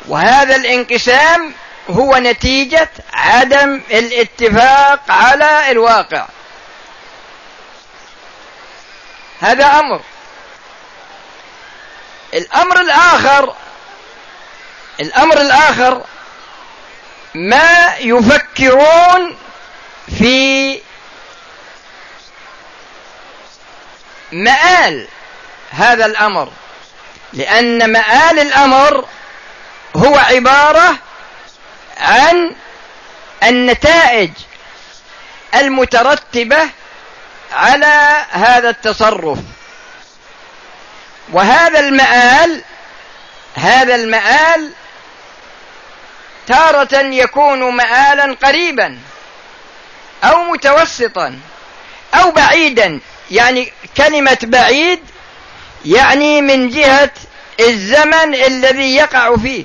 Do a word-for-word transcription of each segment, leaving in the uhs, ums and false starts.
وهذا الانقسام هو نتيجة عدم الاتفاق على الواقع. هذا أمر. الأمر الآخر الأمر الآخر ما يفكرون في مآل هذا الأمر، لأن مآل الأمر هو عبارة عن النتائج المترتبة على هذا التصرف. وهذا المآل هذا المآل تارة يكون مآلا قريبا أو متوسطا أو بعيدا. يعني كلمة بعيد يعني من جهة الزمن الذي يقع فيه،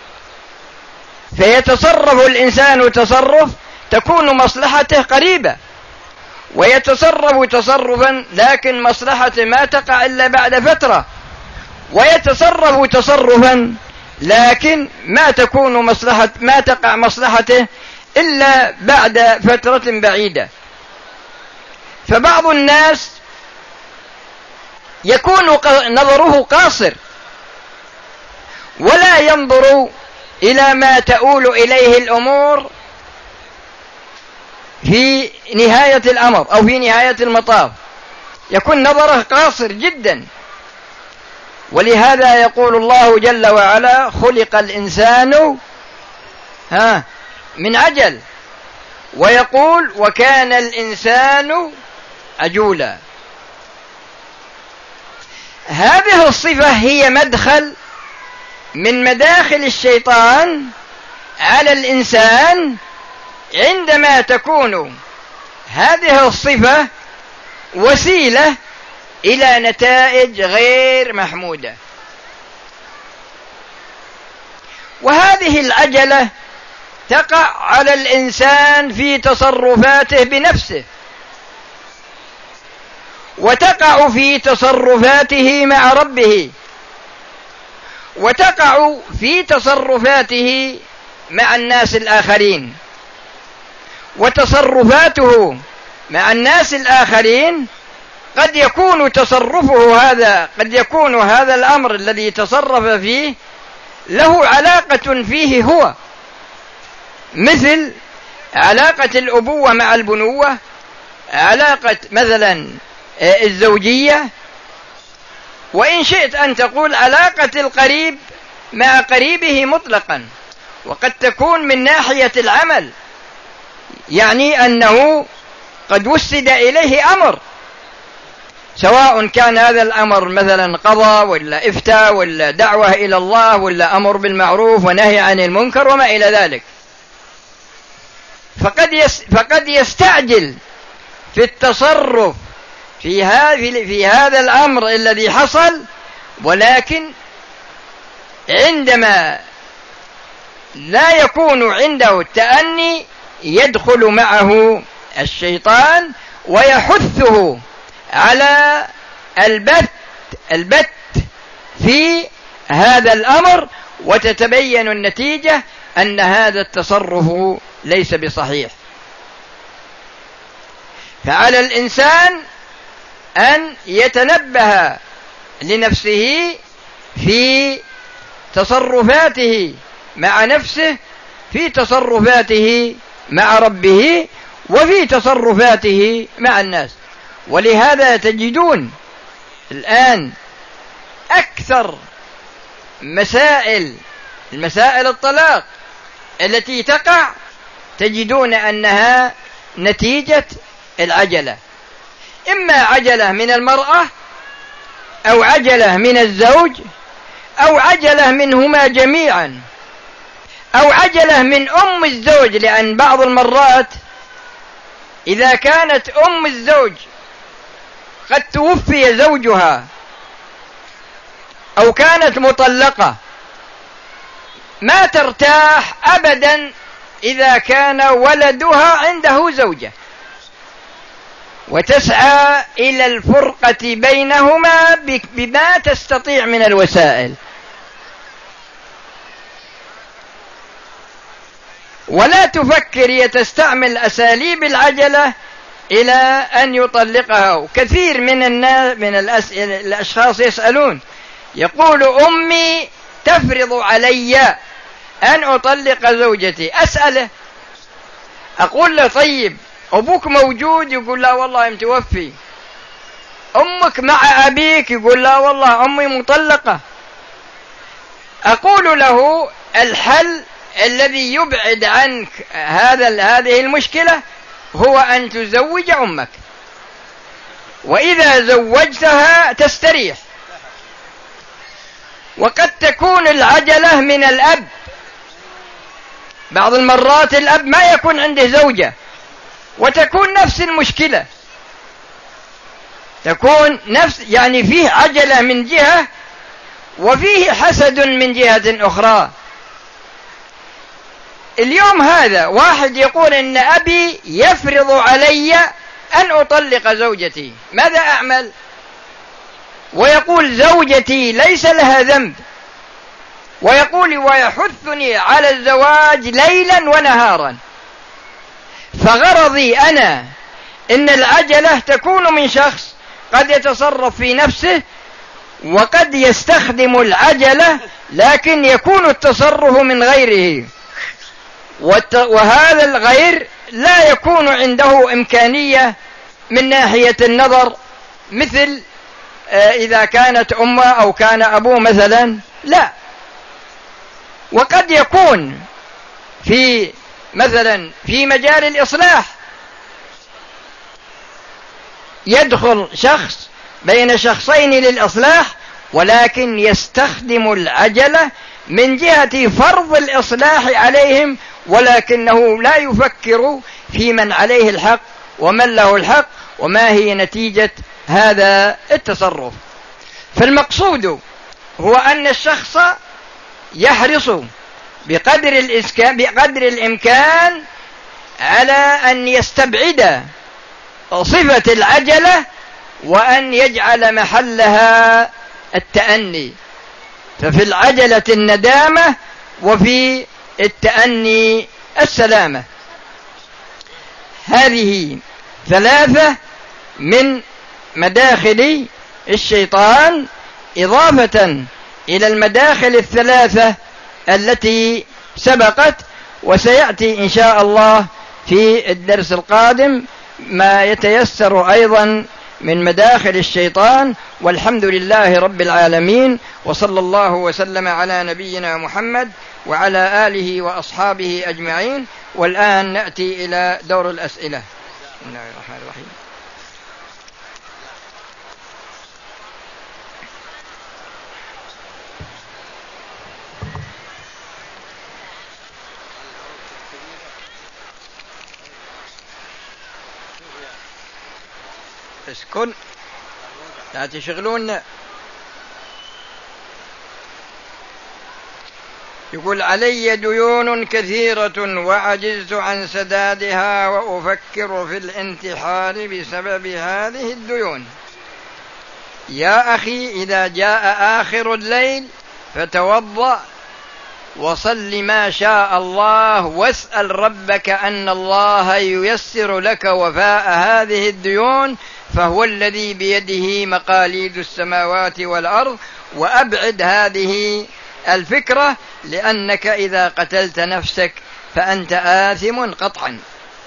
فيتصرف الإنسان تصرف تكون مصلحته قريبة، ويتصرف تصرفا لكن مصلحته ما تقع إلا بعد فترة، ويتصرف تصرفا لكن ما تكون مصلحة ما تقع مصلحته إلا بعد فترة بعيدة. فبعض الناس يكون نظره قاصر ولا ينظر إلى ما تؤول إليه الأمور في نهاية الأمر أو في نهاية المطاف، يكون نظره قاصر جدا. ولهذا يقول الله جل وعلا: خلق الإنسان ها من عجل، ويقول: وكان الإنسان عجولا. هذه الصفة هي مدخل من مداخل الشيطان على الإنسان عندما تكون هذه الصفة وسيلة إلى نتائج غير محمودة. وهذه العجلة تقع على الإنسان في تصرفاته بنفسه، وتقع في تصرفاته مع ربه، وتقع في تصرفاته مع الناس الآخرين. وتصرفاته مع الناس الآخرين قد يكون تصرفه هذا قد يكون هذا الأمر الذي تصرف فيه له علاقة فيه هو، مثل علاقة الأبوة مع البنوة، علاقة مثلا الزوجية، وإن شئت أن تقول علاقة القريب مع قريبه مطلقا. وقد تكون من ناحية العمل، يعني أنه قد وسد إليه أمر، سواء كان هذا الأمر مثلا قضاء ولا إفتاء ولا دعوة إلى الله ولا أمر بالمعروف ونهي عن المنكر وما إلى ذلك، فقد يس فقد يستعجل في التصرف في هذا في هذا الأمر الذي حصل، ولكن عندما لا يكون عنده التأني يدخل معه الشيطان ويحثه على البت البت في هذا الأمر، وتتبين النتيجة أن هذا التصرف ليس بصحيح. فعلى الإنسان أن يتنبه لنفسه في تصرفاته مع نفسه، في تصرفاته مع ربه، وفي تصرفاته مع الناس. ولهذا تجدون الآن أكثر مسائل المسائل الطلاق التي تقع تجدون أنها نتيجة العجلة، إما عجلة من المرأة أو عجلة من الزوج أو عجلة منهما جميعا أو عجلة من أم الزوج، لأن بعض المرات إذا كانت أم الزوج قد توفي زوجها أو كانت مطلقة ما ترتاح أبدا إذا كان ولدها عنده زوجة، وتسعى إلى الفرقة بينهما بما تستطيع من الوسائل. ولا تفكر يتستعمل أساليب العجلة إلى أن يطلقها. كثير من الناس من الأسئلة الأشخاص يسألون، يقول أمي تفرض علي أن أطلق زوجتي. أسأله أقول له طيب أبوك موجود؟ يقول لا والله متوفي. أمك مع أبيك؟ يقول لا والله أمي مطلقة. أقول له الحل الذي يبعد عنك هذا هذه المشكلة هو أن تزوج أمك، وإذا زوجتها تستريح. وقد تكون العجلة من الأب، بعض المرات الأب ما يكون عنده زوجة وتكون نفس المشكلة، تكون نفس يعني فيه عجلة من جهة وفيه حسد من جهة أخرى. اليوم هذا واحد يقول إن أبي يفرض علي أن أطلق زوجتي، ماذا أعمل؟ ويقول زوجتي ليس لها ذنب، ويقول ويحثني على الزواج ليلا ونهارا. فغرضي أنا إن العجلة تكون من شخص قد يتصرف في نفسه وقد يستخدم العجلة، لكن يكون التصرف من غيره، وهذا الغير لا يكون عنده إمكانية من ناحية النظر، مثل إذا كانت أمه أو كان أبوه مثلا، لا. وقد يكون في مثلا في مجال الإصلاح يدخل شخص بين شخصين للإصلاح، ولكن يستخدم العجلة من جهة فرض الإصلاح عليهم، ولكنه لا يفكر في من عليه الحق ومن له الحق وما هي نتيجة هذا التصرف. فالمقصود هو أن الشخص يحرص بقدر بقدر الإمكان على أن يستبعد صفة العجلة وأن يجعل محلها التأني. ففي العجلة الندامة وفي التأني السلامة. هذه ثلاثة من مداخل الشيطان، إضافة إلى المداخل الثلاثة التي سبقت، وسيأتي إن شاء الله في الدرس القادم ما يتيسر أيضا من مداخل الشيطان. والحمد لله رب العالمين، وصلى الله وسلم على نبينا محمد وعلى آله وأصحابه أجمعين. والآن نأتي إلى دور الأسئلة. بسم الله الرحمن الرحيم. اسكن لا تشغلون. يقول علي ديون كثيرة وعجزت عن سدادها وأفكر في الانتحار بسبب هذه الديون. يا أخي إذا جاء آخر الليل فتوضأ وصل ما شاء الله، واسأل ربك أن الله ييسر لك وفاء هذه الديون، فهو الذي بيده مقاليد السماوات والأرض. وأبعد هذه الفكرة، لأنك إذا قتلت نفسك فأنت آثم قطعا.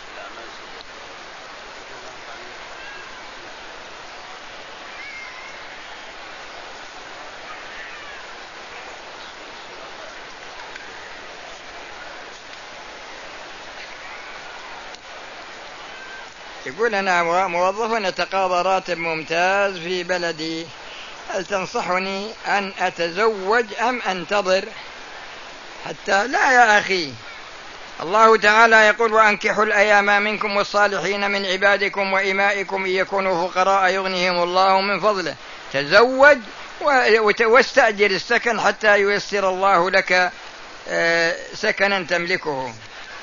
يقول أنا موظف نتقاضى راتب ممتاز في بلدي، هل تنصحني أن أتزوج أم أنتظر حتى؟ لا يا أخي، الله تعالى يقول وأنكحوا الأيام منكم والصالحين من عبادكم وإمائكم إن يكونوا فقراء يغنيهم الله من فضله. تزوج واستأجر السكن حتى ييسر الله لك سكنا تملكه.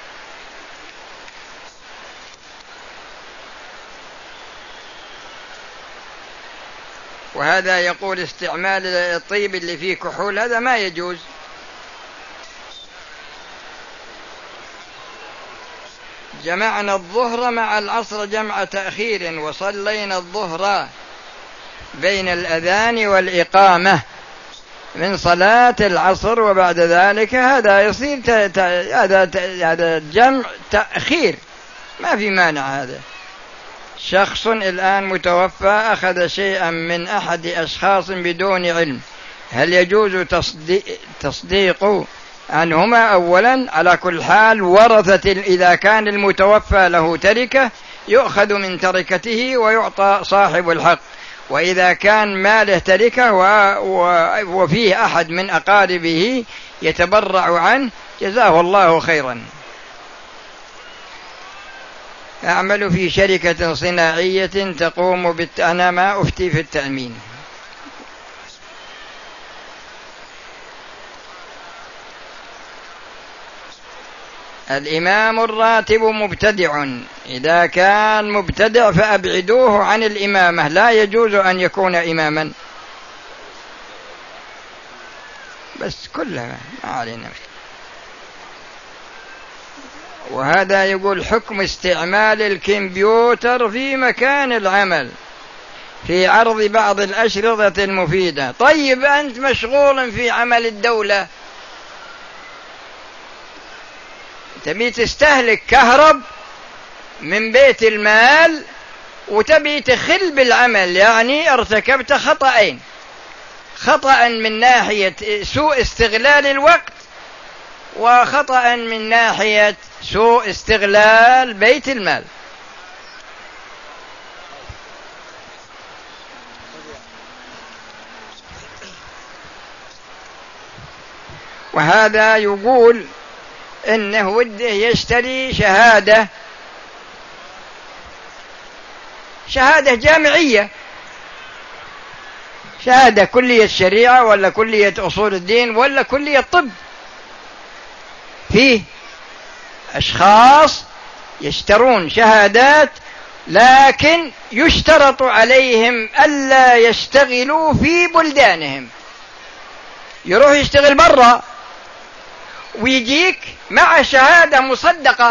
وهذا يقول استعمال الطيب اللي فيه كحول هذا ما يجوز. جمعنا الظهر مع العصر جمع تأخير وصلينا الظهر بين الأذان والإقامة من صلاة العصر وبعد ذلك، هذا يصير هذا هذا جمع تأخير، ما في مانع. هذا شخص الآن متوفى أخذ شيئا من أحد أشخاص بدون علم، هل يجوز تصديق, تصديق عنهما؟ أولا على كل حال ورثة، إذا كان المتوفى له تركة يؤخذ من تركته ويعطى صاحب الحق، وإذا كان ماله تركة وفيه أحد من أقاربه يتبرع عنه جزاه الله خيرا. أعمل في شركة صناعية تقوم بالت... أنا ما أفتي في التأمين. الإمام الراتب مبتدع، إذا كان مبتدع فأبعدوه عن الإمامة، لا يجوز أن يكون إماما. بس كلها ما علينا. وهذا يقول حكم استعمال الكمبيوتر في مكان العمل في عرض بعض الأشرطة المفيدة. طيب أنت مشغول في عمل الدولة، تبي تستهلك كهرب من بيت المال وتبي تخل بالعمل، يعني ارتكبت خطأين: خطأ من ناحية سوء استغلال الوقت، وخطأ من ناحية سوء استغلال بيت المال. وهذا يقول إنه وده يشتري شهادة شهادة جامعية، شهادة كلية الشريعة ولا كلية أصول الدين ولا كلية طب. فيه أشخاص يشترون شهادات لكن يشترط عليهم ألا يشتغلوا في بلدانهم، يروح يشتغل برا ويجيك مع شهادة مصدقة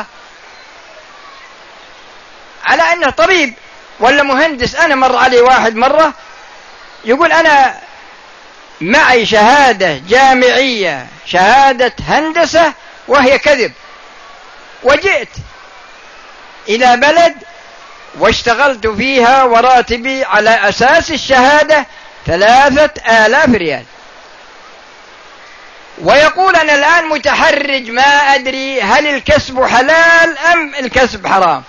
على أنه طبيب ولا مهندس. أنا مر علي واحد مرة يقول أنا معي شهادة جامعية، شهادة هندسة، وهي كذب، وجئت إلى بلد واشتغلت فيها وراتبي على أساس الشهادة ثلاثة آلاف ريال، ويقول أنا الآن متحرج ما أدري هل الكسب حلال أم الكسب حرام.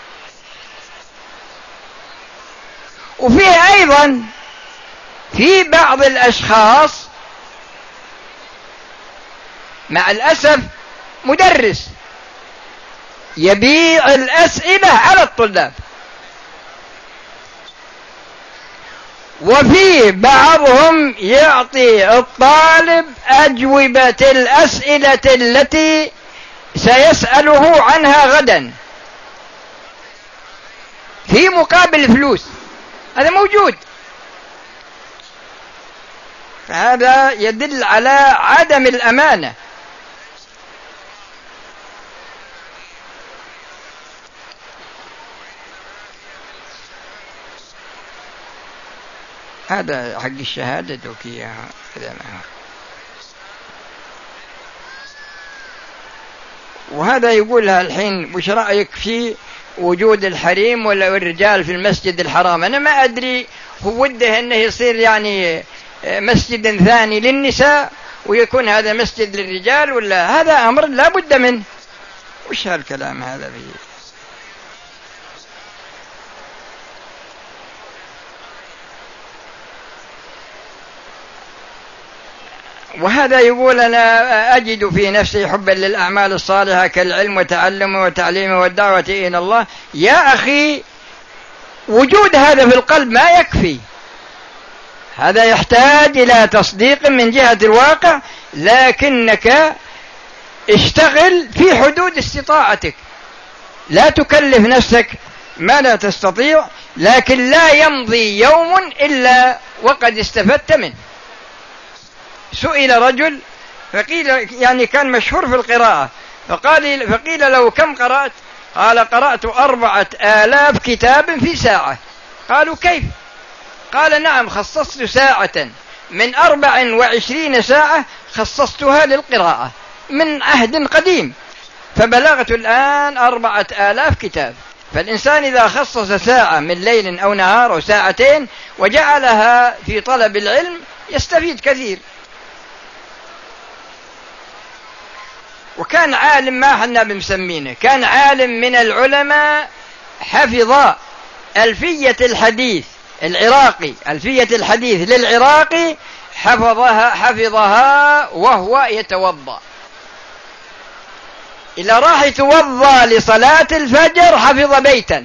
وفيه أيضا في بعض الأشخاص مع الأسف مدرس يبيع الأسئلة على الطلاب، وفي بعضهم يعطي الطالب أجوبة الأسئلة التي سيسأله عنها غدا في مقابل فلوس. هذا موجود. فهذا يدل على عدم الأمانة. هذا حق الشهادة دوكيها هذا معه. وهذا يقولها الحين وش رأيك في وجود الحريم ولا الرجال في المسجد الحرام؟ أنا ما أدري هو وده أنه يصير يعني مسجد ثاني للنساء ويكون هذا مسجد للرجال، ولا هذا أمر لا بد منه. وش هالكلام هذا فيه؟ وهذا يقول أنا أجد في نفسي حبا للأعمال الصالحة كالعلم وتعلمه وتعليمه والدعوة إلى الله. يا أخي وجود هذا في القلب ما يكفي، هذا يحتاج إلى تصديق من جهة الواقع، لكنك اشتغل في حدود استطاعتك، لا تكلف نفسك ما لا تستطيع، لكن لا يمضي يوم إلا وقد استفدت منه. سئل رجل فقيل يعني كان مشهور في القراءة، فقال فقيل له كم قرأت؟ قال قرأت أربعة آلاف كتاب في ساعة. قالوا كيف؟ قال نعم، خصصت ساعة من أربع وعشرين ساعة خصصتها للقراءة من عهد قديم، فبلغت الآن أربعة آلاف كتاب. فالإنسان إذا خصص ساعة من ليل أو نهار أو ساعتين وجعلها في طلب العلم يستفيد كثير. وكان عالم، ما حنا بنسمينه، كان عالم من العلماء، حفظ ألفية الحديث العراقي، ألفية الحديث للعراقي حفظها حفظها وهو يتوضأ. إذا راح يتوضأ لصلاة الفجر حفظ بيتا،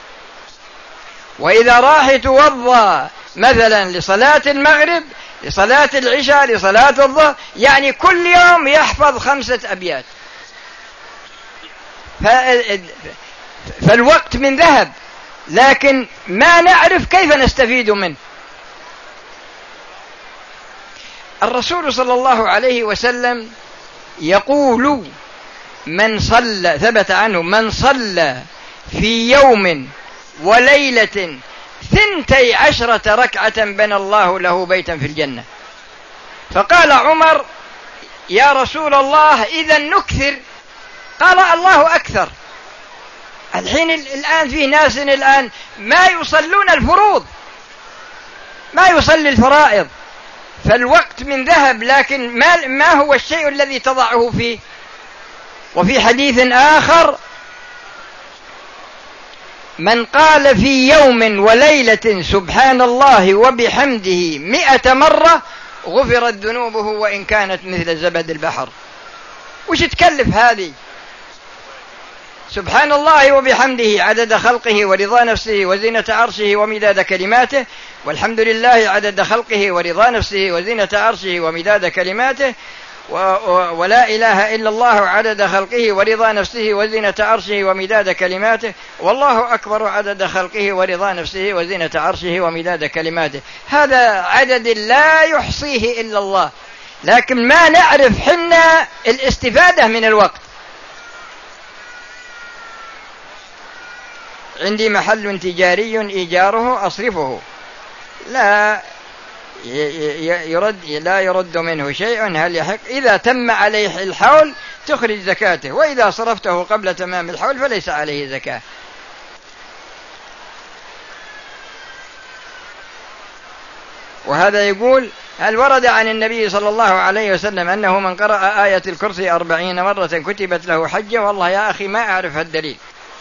وإذا راح يتوضأ مثلا لصلاة المغرب، لصلاة العشاء، لصلاة الظهر، يعني كل يوم يحفظ خمسة أبيات. فالوقت من ذهب، لكن ما نعرف كيف نستفيد منه. الرسول صلى الله عليه وسلم يقول من صلى، ثبت عنه، من صلى في يوم وليلة ثنتي عشرة ركعة بنى الله له بيتا في الجنة. فقال عمر يا رسول الله إذا نكثر. قال الله أكثر. الحين الآن في ناس الآن ما يصلون الفروض، ما يصلي الفرائض، فالوقت من ذهب، لكن ما, ما هو الشيء الذي تضعه فيه؟ وفي حديث آخر من قال في يوم وليلة سبحان الله وبحمده مئة مرة غفرت ذنوبه وإن كانت مثل زبد البحر. وش تكلف هذه؟ سبحان الله وبحمده عدد خلقه ورضا نفسه وزينة عرشه ومداد كلماته، والحمد لله عدد خلقه ورضا نفسه وزينة عرشه ومداد كلماته، ولا إله إلا الله عدد خلقه ورضا نفسه وزينة عرشه ومداد كلماته، والله أكبر عدد خلقه ورضا نفسه وزينة عرشه ومداد كلماته. هذا عدد لا يحصيه إلا الله، لكن ما نعرف حنا الاستفادة من الوقت. عندي محل تجاري إيجاره أصرفه، لا يرد لا يرد منه شيء، هل يحق؟ إذا تم عليه الحول تخرج زكاته، وإذا صرفته قبل تمام الحول فليس عليه زكاة. وهذا يقول هل ورد عن النبي صلى الله عليه وسلم أنه من قرأ آية الكرسي أربعين مرة كتبت له حجة؟ والله يا أخي ما أعرف الدليل.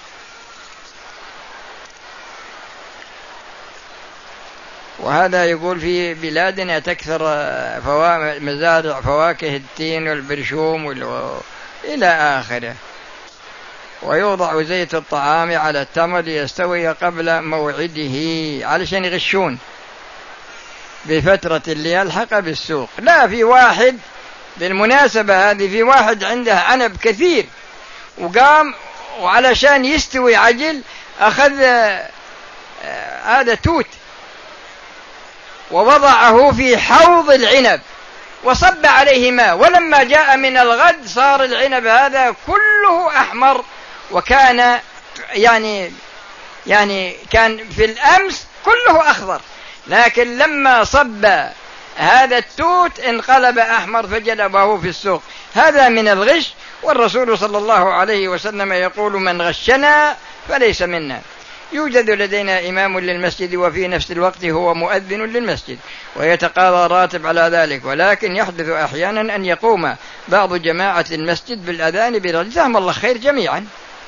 وهذا يقول في بلادنا تكثر فوا... مزارع فواكه التين والبرشوم وال... إلى آخره، ويوضع زيت الطعام على التمر ليستوي قبل موعده علشان يغشون بفترة اللي يلحق بالسوق. لا، في واحد بالمناسبة هذه، في واحد عنده عنب كثير وقام وعلشان يستوي عجل أخذ هذا توت ووضعه في حوض العنب وصب عليه ماء، ولما جاء من الغد صار العنب هذا كله أحمر، وكان يعني يعني كان في الأمس كله أخضر، لكن لما صب هذا التوت انقلب أحمر فجلبه في السوق. هذا من الغش، والرسول صلى الله عليه وسلم يقول من غشنا فليس منا. يوجد لدينا إمام للمسجد وفي نفس الوقت هو مؤذن للمسجد ويتقاضى راتب على ذلك، ولكن يحدث أحيانا أن يقوم بعض جماعة المسجد بالأذان برجل. جزاهم الله خير جميعا.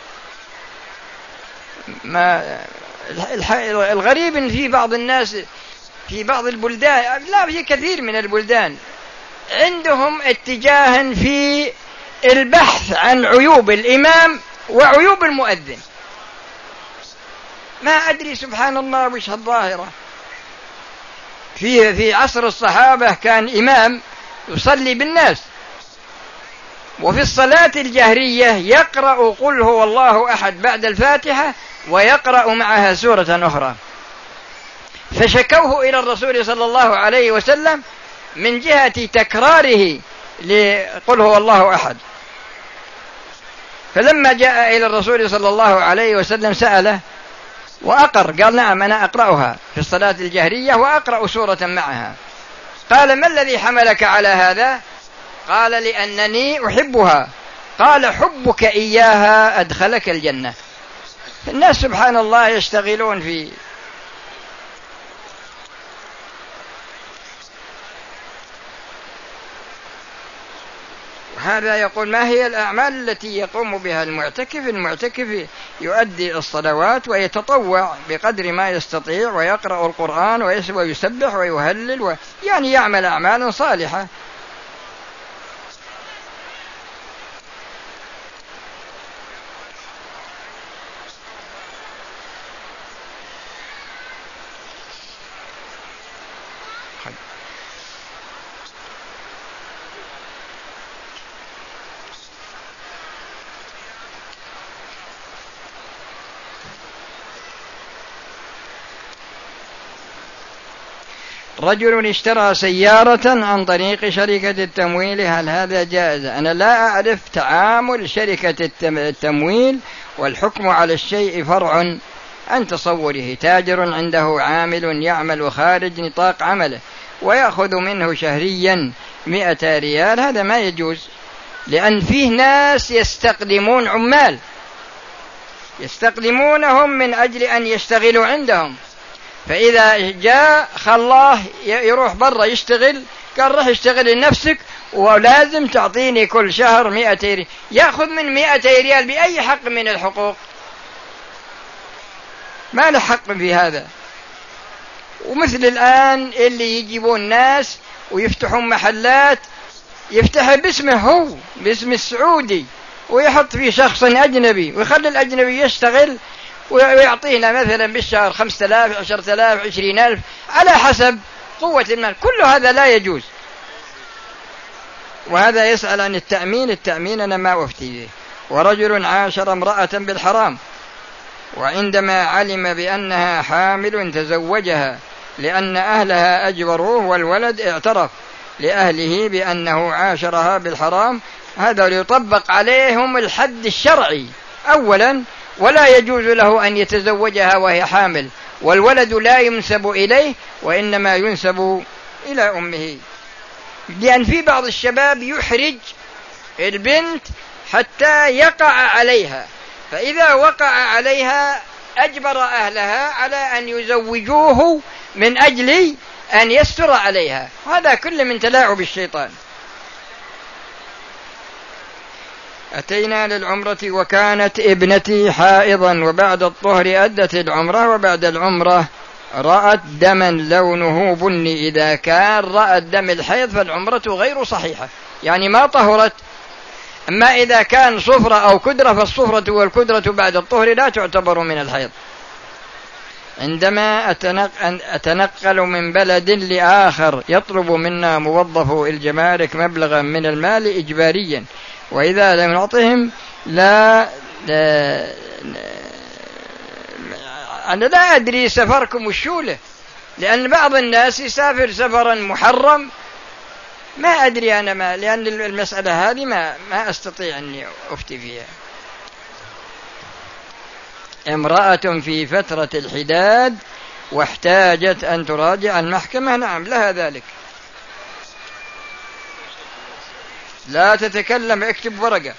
ما الغريب إن في بعض الناس في بعض البلدان، لا في كثير من البلدان، عندهم اتجاه في البحث عن عيوب الإمام وعيوب المؤذن. ما أدري سبحان الله وش الظاهرة. في في عصر الصحابة كان إمام يصلي بالناس، وفي الصلاة الجهرية يقرأ قل هو الله أحد بعد الفاتحة ويقرأ معها سورة أخرى، فشكوه إلى الرسول صلى الله عليه وسلم من جهة تكراره لقل هو الله أحد. فلما جاء إلى الرسول صلى الله عليه وسلم سأله وأقر، قال نعم أنا أقرأها في الصلاة الجهرية وأقرأ سورة معها. قال ما الذي حملك على هذا؟ قال لأنني أحبها. قال حبك إياها أدخلك الجنة. الناس سبحان الله يشتغلون في هذا. يقول ما هي الأعمال التي يقوم بها المعتكف؟ المعتكف يؤدي الصلوات ويتطوع بقدر ما يستطيع ويقرأ القرآن ويسبح ويهلل و... يعني يعمل أعمالا صالحة. رجل اشترى سيارة عن طريق شركة التمويل، هل هذا جائز؟ أنا لا أعرف تعامل شركة التمويل، والحكم على الشيء فرع عن تصوره. تاجر عنده عامل يعمل خارج نطاق عمله ويأخذ منه شهريا مئة ريال، هذا ما يجوز، لأن فيه ناس يستقدمون عمال يستقدمونهم من أجل أن يشتغلوا عندهم، فإذا جاء خلاه يروح برا يشتغل، قال رح يشتغل لنفسك ولازم تعطيني كل شهر مئة ريال، يأخذ من مئة ريال بأي حق من الحقوق؟ ما له حق في هذا. ومثل الآن اللي يجيبون ناس ويفتحون محلات يفتح باسمه هو، باسم السعودي، ويحط فيه شخص أجنبي ويخلي الأجنبي يشتغل ويعطينا مثلا بالشهر خمسة آلاف عشرة آلاف عشرين ألف على حسب قوة المال. كل هذا لا يجوز. وهذا يسأل عن التأمين. التأمين أنا ما أفتي به. ورجل عاشر امرأة بالحرام، وعندما علم بأنها حامل تزوجها لأن أهلها أجبروه، والولد اعترف لأهله بأنه عاشرها بالحرام، هذا يطبق عليهم الحد الشرعي أولا، ولا يجوز له أن يتزوجها وهي حامل، والولد لا ينسب إليه وإنما ينسب إلى أمه، لأن في بعض الشباب يحرج البنت حتى يقع عليها، فإذا وقع عليها أجبر أهلها على أن يزوجوه من أجل أن يستر عليها. هذا كله من تلاعب الشيطان. أتينا للعمرة وكانت ابنتي حائضا، وبعد الطهر أدت العمرة، وبعد العمرة رأت دما لونه بني. إذا كان رأت دم الحيض فالعمرة غير صحيحة، يعني ما طهرت. أما إذا كان صفرة أو كدرة فالصفرة والكدرة بعد الطهر لا تعتبر من الحيض. عندما أتنقل من بلد لآخر يطلب منا موظف الجمارك مبلغا من المال إجباريا، وإذا لم نعطهم لا, لا أنا لا أدري سفركم وشوله، لأن بعض الناس يسافر سفرا محرم، ما أدري أنا ما، لأن المسألة هذه ما, ما أستطيع أني أفتي فيها. امرأة في فترة الحداد واحتاجت أن تراجع المحكمة، نعم لها ذلك. لا تتكلم، اكتب ورقة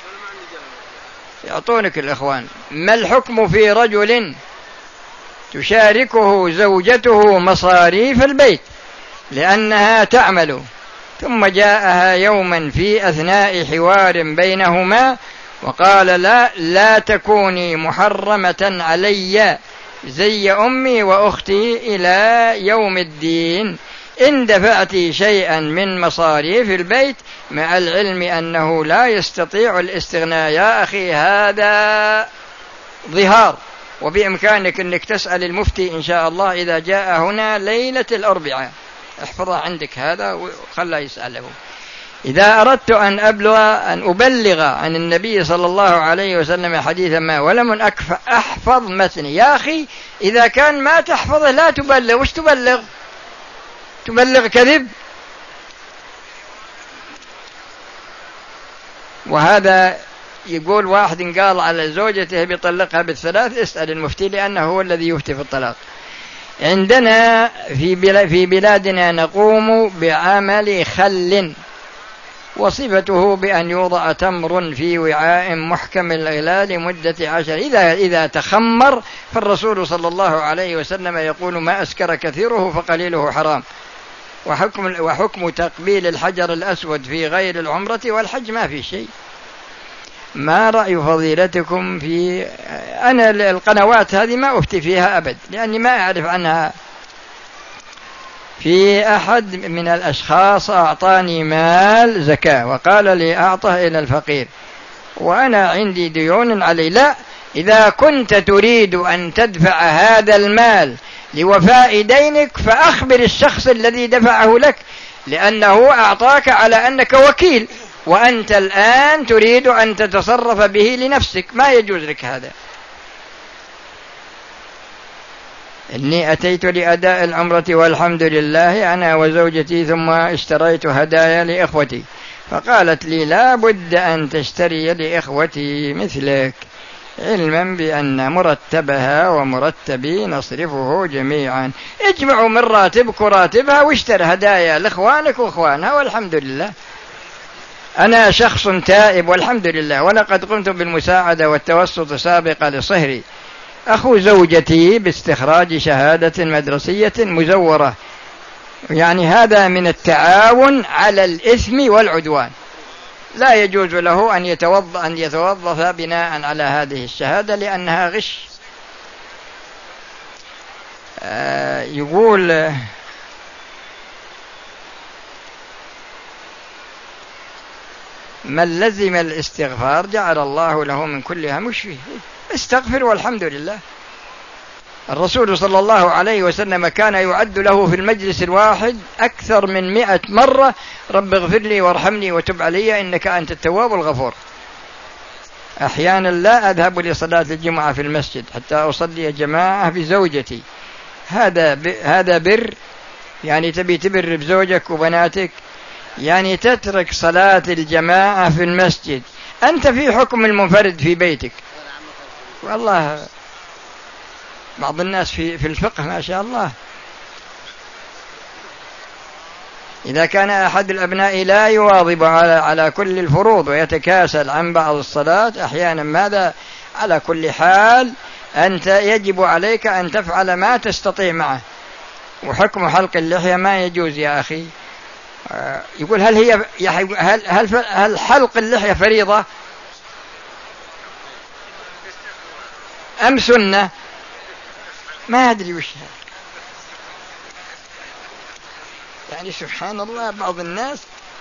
يعطونك الإخوان. ما الحكم في رجل تشاركه زوجته مصاريف البيت لأنها تعمل، ثم جاءها يوما في أثناء حوار بينهما وقال لا لا تكوني محرمة علي زي أمي وأختي إلى يوم الدين إن دفعت شيئا من مصاريف البيت، مع العلم أنه لا يستطيع الاستغناء. يا أخي هذا ظهار، وبإمكانك أنك تسأل المفتي إن شاء الله إذا جاء هنا ليلة الأربعاء، احفظها عندك هذا وخلى يسأله. إذا أردت أن أبلغ أن أبلغ عن النبي صلى الله عليه وسلم حديثا ما ولم أحفظ متني، يا أخي إذا كان ما تحفظه لا تبلغ. وش تبلغ؟ تبلغ كذب. وهذا يقول واحد قال على زوجته بيطلقها بالثلاث، اسأل المفتي لأنه هو الذي يفتي في الطلاق. عندنا في بلادنا نقوم بعمل خل، وصفته بأن يوضع تمر في وعاء محكم الغلاء لمدة عشر، إذا, إذا تخمر فالرسول صلى الله عليه وسلم يقول ما أسكر كثيره فقليله حرام. وحكم, وحكم تقبيل الحجر الأسود في غير العمرة والحج ما في شيء. ما رأي فضيلتكم في أنا القنوات هذه ما أفتي فيها أبد، لأني ما أعرف عنها. في أحد من الأشخاص أعطاني مال زكاة وقال لي أعطه إلى الفقير وأنا عندي ديون علي. لا، إذا كنت تريد أن تدفع هذا المال لوفاء دينك فأخبر الشخص الذي دفعه لك، لأنه أعطاك على أنك وكيل، وأنت الآن تريد أن تتصرف به لنفسك، ما يجوز لك هذا. إني أتيت لأداء العمرة والحمد لله أنا وزوجتي، ثم اشتريت هدايا لإخوتي، فقالت لي لا بد أن تشتري لإخوتي مثلك، علما بأن مرتبها ومرتبي نصرفه جميعا. اجمعوا من راتبك وراتبها واشتر هدايا لإخوانك وإخوانها والحمد لله. أنا شخص تائب والحمد لله، ولقد قمت بالمساعدة والتوسط سابقا لصهري أخو زوجتي باستخراج شهادة مدرسية مزورة، يعني هذا من التعاون على الإثم والعدوان. لا يجوز له أن يتوظف, أن يتوظف بناء على هذه الشهادة لأنها غش. آه يقول من لزم الاستغفار جعل الله له من كل هم فيه، استغفر والحمد لله. الرسول صلى الله عليه وسلم كان يعد له في المجلس الواحد أكثر من مئة مرة رب اغفر لي وارحمني وتب علي إنك أنت التواب الغفور. أحيانا لا أذهب لصلاة الجمعة في المسجد حتى أصلي جماعة بزوجتي، هذا هذا بر؟ يعني تبي تبر بزوجك وبناتك؟ يعني تترك صلاة الجماعة في المسجد، أنت في حكم المنفرد في بيتك. والله بعض الناس في في الفقه ما شاء الله، إذا كان أحد الأبناء لا يواظب على على كل الفروض ويتكاسل عن بعض الصلاة أحيانا، ماذا؟ على كل حال أنت يجب عليك أن تفعل ما تستطيع معه. وحكم حلق اللحية ما يجوز يا أخي. يقول هل هي هل هل هل حلق اللحية فريضة أم سنة؟ ما أدري وش هذا. يعني سبحان الله، بعض الناس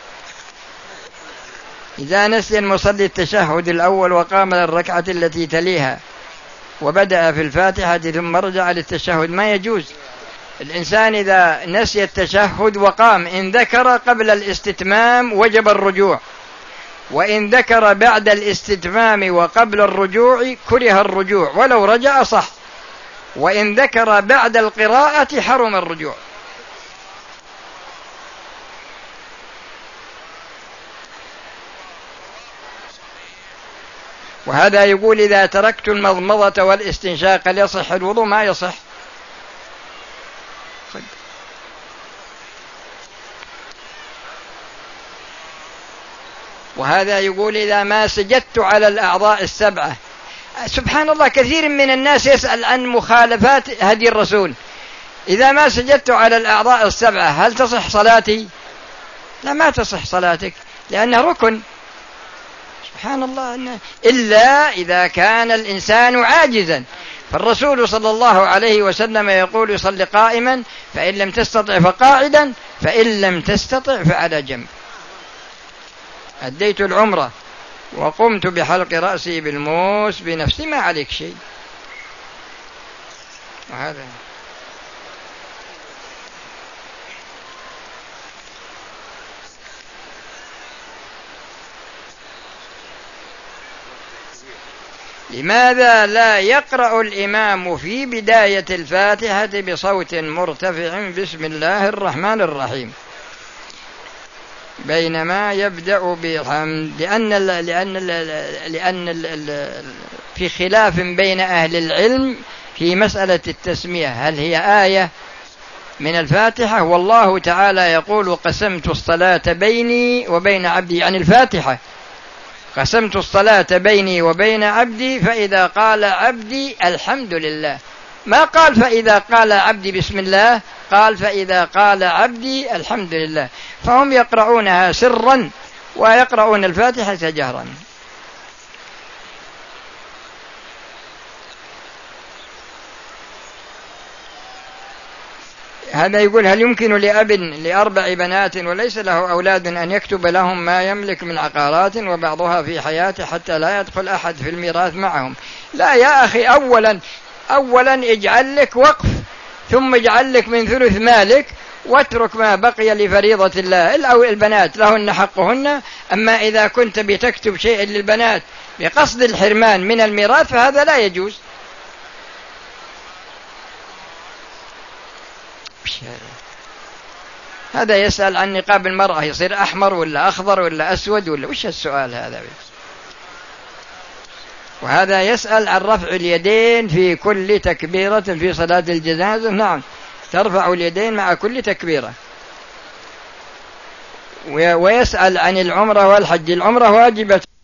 إذا نسي المصلي التشهد الأول وقام للركعة التي تليها وبدأ في الفاتحة ثم رجع للتشهد ما يجوز. الإنسان إذا نسي التشهد وقام، إن ذكر قبل الاستتمام وجب الرجوع، وإن ذكر بعد الاستتمام وقبل الرجوع كره الرجوع ولو رجع صح، وإن ذكر بعد القراءة حرم الرجوع. وهذا يقول إذا تركت المضمضة والاستنشاق هل يصح الوضوء؟ ما يصح. وهذا يقول إذا ما سجدت على الأعضاء السبعة. سبحان الله، كثير من الناس يسأل عن مخالفات هدي الرسول. إذا ما سجدت على الأعضاء السبعة هل تصح صلاتي؟ لا، ما تصح صلاتك لأنه ركن. سبحان الله، إلا إذا كان الإنسان عاجزا، فالرسول صلى الله عليه وسلم يقول يصلي قائما، فإن لم تستطع فقاعدا، فإن لم تستطع فعلى جنب. أديت العمرة وقمت بحلق رأسي بالموس بنفسي، ما عليك شيء. وهذا لماذا لا يقرأ الإمام في بداية الفاتحة بصوت مرتفع بسم الله الرحمن الرحيم؟ بينما يبدأ بالحمد، لأن ال لأن ال لأن ال ال في خلاف بين أهل العلم في مسألة التسمية، هل هي آية من الفاتحة؟ والله تعالى يقول قسمت الصلاة بيني وبين عبدي، يعني الفاتحة قسمت الصلاة بيني وبين عبدي، فإذا قال عبدي الحمد لله، ما قال فإذا قال عبدي بسم الله، قال فإذا قال عبدي الحمد لله. فهم يقرؤونها سرا ويقرؤون الفاتحة جهرا. هذا يقول هل يمكن لأب لأربع بنات وليس له أولاد أن يكتب لهم ما يملك من عقارات وبعضها في حياته حتى لا يدخل أحد في الميراث معهم؟ لا يا أخي، أولا أولا اجعل لك وقف، ثم اجعل لك من ثلث مالك، واترك ما بقي لفريضة الله. أو البنات لهن حقهن، أما إذا كنت بتكتب شيء للبنات بقصد الحرمان من الميراث فهذا لا يجوز. هذا يسأل عن نقاب المرأة يصير أحمر ولا أخضر ولا أسود ولا وش السؤال هذا؟ وهذا يسأل عن رفع اليدين في كل تكبيرة في صلاة الجنازة. نعم، ترفع اليدين مع كل تكبيرة. ويسأل عن العمرة والحج. العمرة واجبة